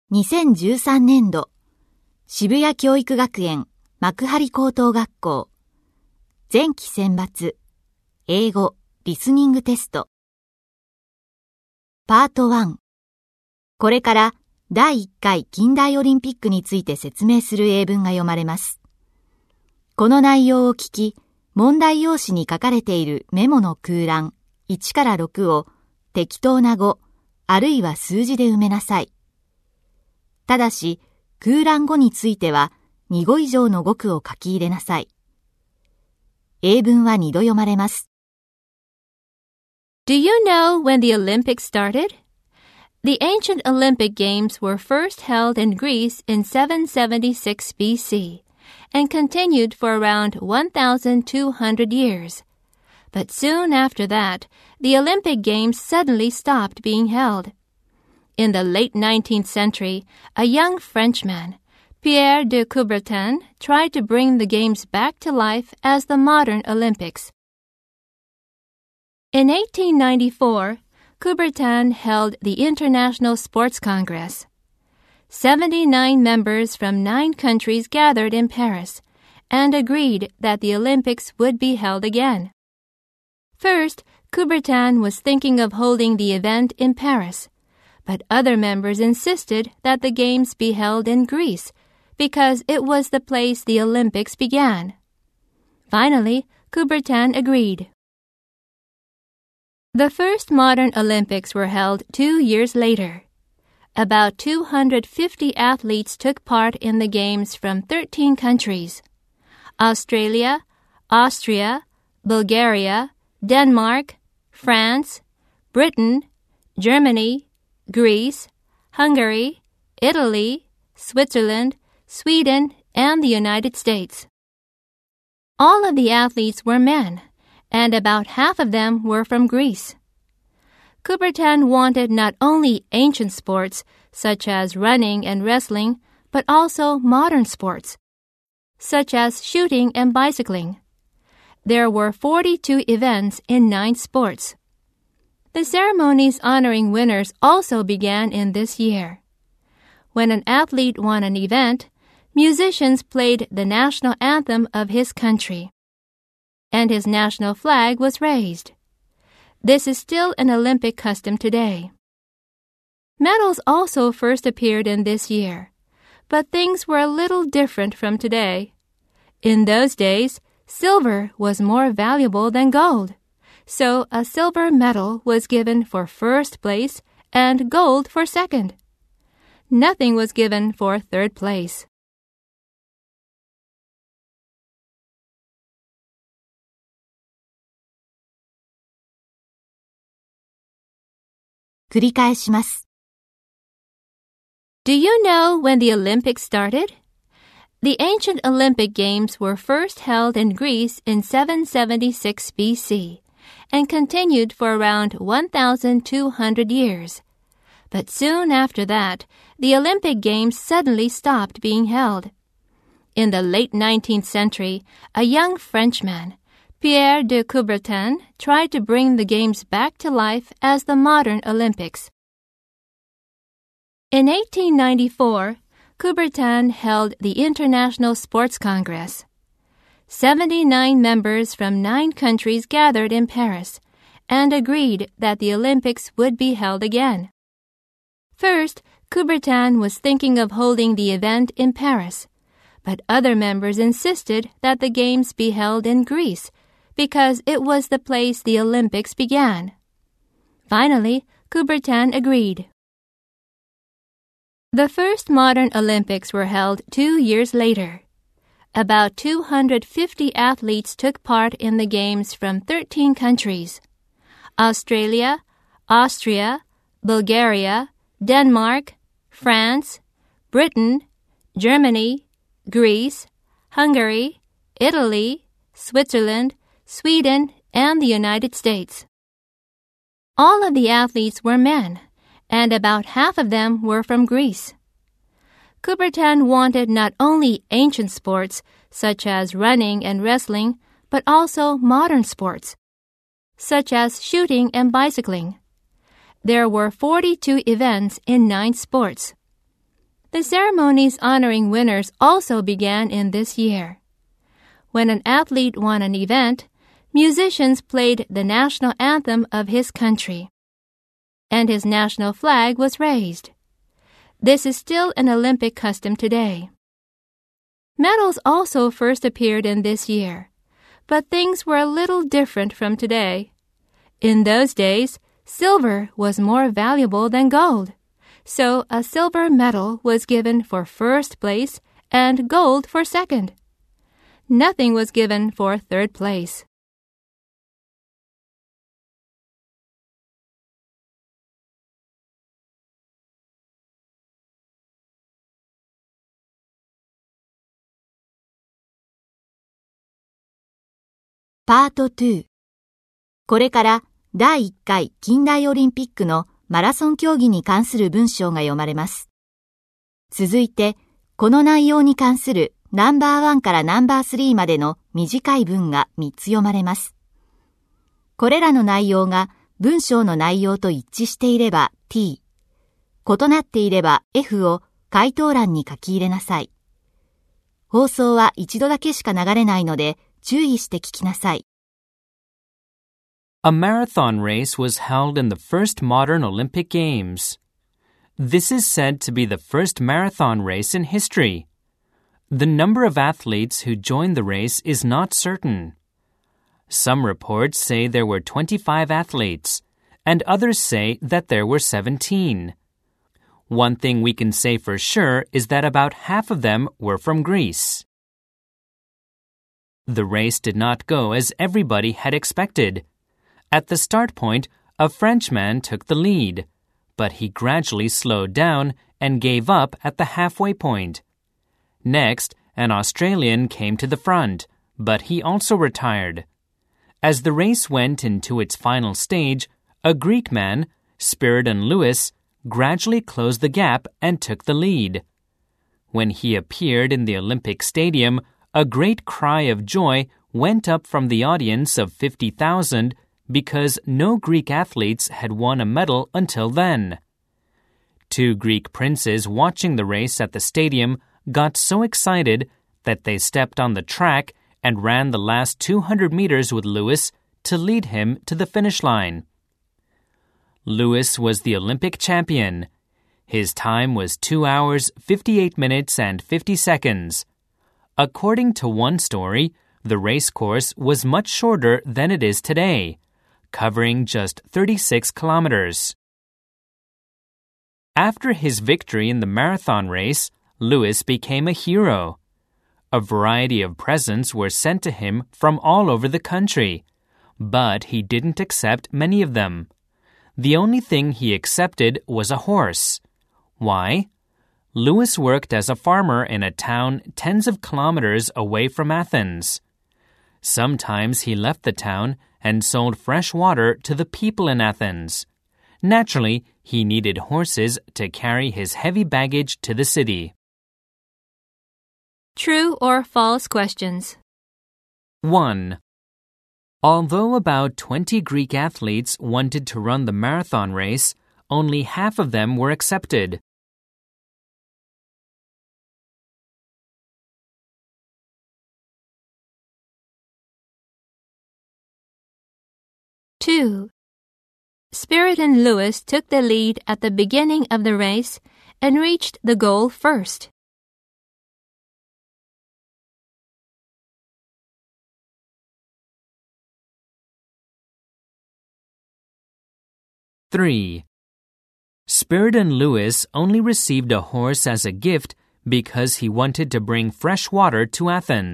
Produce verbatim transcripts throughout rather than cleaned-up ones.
にせんじゅうさんねん度渋谷教育学園幕張高等学校前期選抜英語リスニングテストパートワン。これからだいいっかい近代オリンピックについて説明する英文が読まれます。この内容を聞き、問題用紙に書かれているメモの空欄いちからろくを適当な語、あるいは数字で埋めなさい。ただし、空欄語についてはに語以上の語句を書き入れなさい。英文はに度読まれます。 Do you know when the Olympics started? The ancient Olympic Games were first held in Greece in seven seventy-six B C and continued for around one thousand two hundred years. But soon after that, the Olympic Games suddenly stopped being held. In the late nineteenth century, a young Frenchman, Pierre de Coubertin, tried to bring the Games back to life as the modern Olympics. In eighteen ninety-four, Coubertin held the International Sports Congress. seventy-nine members from nine countries gathered in Paris and agreed that the Olympics would be held again. First, Coubertin was thinking of holding the event in Paris, but other members insisted that the Games be held in Greece because it was the place the Olympics began. Finally, Coubertin agreed. The first modern Olympics were held two years later. About two hundred fifty athletes took part in the Games from thirteen countries: Australia, Austria, Bulgaria, Denmark, France, Britain, Germany, Greece, Hungary, Italy, Switzerland, Sweden, and the United States. All of the athletes were men, and about half of them were from Greece. Coubertin wanted not only ancient sports, such as running and wrestling, but also modern sports, such as shooting and bicycling. There were forty-two events in nine sports. The ceremonies honoring winners also began in this year. When an athlete won an event, musicians played the national anthem of his country, and his national flag was raised. This is still an Olympic custom today. Medals also first appeared in this year, but things were a little different from today. In those days, silver was more valuable than gold, so a silver medal was given for first place and gold for second. Nothing was given for third place. 繰り返します。 Do you know when the Olympics started? The ancient Olympic Games were first held in Greece in seven seventy-six B C and continued for around one thousand two hundred years. But soon after that, the Olympic Games suddenly stopped being held. In the late nineteenth century, a young Frenchman, Pierre de Coubertin, tried to bring the Games back to life as the modern Olympics. In eighteen ninety-four, Coubertin held the International Sports Congress. seventy-nine members from nine countries gathered in Paris and agreed that the Olympics would be held again. First, Coubertin was thinking of holding the event in Paris, but other members insisted that the Games be held in Greece because it was the place the Olympics began. Finally, Coubertin agreed. The first modern Olympics were held two years later. About two hundred fifty athletes took part in the Games from thirteen countries: Australia, Austria, Bulgaria, Denmark, France, Britain, Germany, Greece, Hungary, Italy, Switzerland, Sweden, and the United States. All of the athletes were men, and about half of them were from Greece. Coubertin wanted not only ancient sports, such as running and wrestling, but also modern sports, such as shooting and bicycling. There were forty-two events in nine sports. The ceremonies honoring winners also began in this year. When an athlete won an event, musicians played the national anthem of his country, and his national flag was raised. This is still an Olympic custom today. Medals also first appeared in this year, but things were a little different from today. In those days, silver was more valuable than gold, so a silver medal was given for first place and gold for second. Nothing was given for third place. Part ツー。これからだいいっかい近代オリンピックのマラソン競技に関する文章が読まれます。続いて、この内容に関するナンバーワンからナンバースリーまでの短い文がみっつ読まれます。これらの内容が文章の内容と一致していれば T、異なっていれば F を回答欄に書き入れなさい。放送は一度だけしか流れないので、注意して聞きなさい。 A marathon race was held in the first modern Olympic Games. This is said to be the first marathon race in history. The number of athletes who joined the race is not certain. Some reports say there were twenty-five athletes, and others say that there were seventeen. One thing we can say for sure is that about half of them were from Greece.The race did not go as everybody had expected. At the start point, a Frenchman took the lead, but he gradually slowed down and gave up at the halfway point. Next, an Australian came to the front, but he also retired. As the race went into its final stage, a Greek man, Spiridon Lewis, gradually closed the gap and took the lead. When he appeared in the Olympic Stadium,A great cry of joy went up from the audience of fifty thousand because no Greek athletes had won a medal until then. Two Greek princes watching the race at the stadium got so excited that they stepped on the track and ran the last two hundred meters with Lewis to lead him to the finish line. Lewis was the Olympic champion. His time was two hours, fifty-eight minutes and fifty seconds.According to one story, the race course was much shorter than it is today, covering just thirty-six kilometers. After his victory in the marathon race, Lewis became a hero. A variety of presents were sent to him from all over the country, but he didn't accept many of them. The only thing he accepted was a horse. Why?Lewis worked as a farmer in a town tens of kilometers away from Athens. Sometimes he left the town and sold fresh water to the people in Athens. Naturally, he needed horses to carry his heavy baggage to the city. True or false questions. one. Although about twenty Greek athletes wanted to run the marathon race, only half of them were accepted.Two. Spiridon Lewis took the lead at the beginning of the race and reached the goal first. Three. Spiridon Lewis only received a horse as a gift because he wanted to bring fresh water to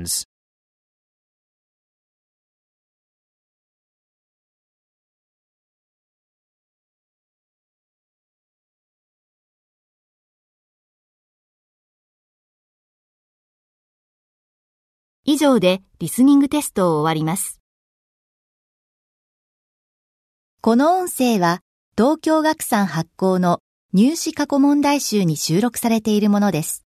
Athens.以上でリスニングテストを終わります。この音声は東京学産発行の入試過去問題集に収録されているものです。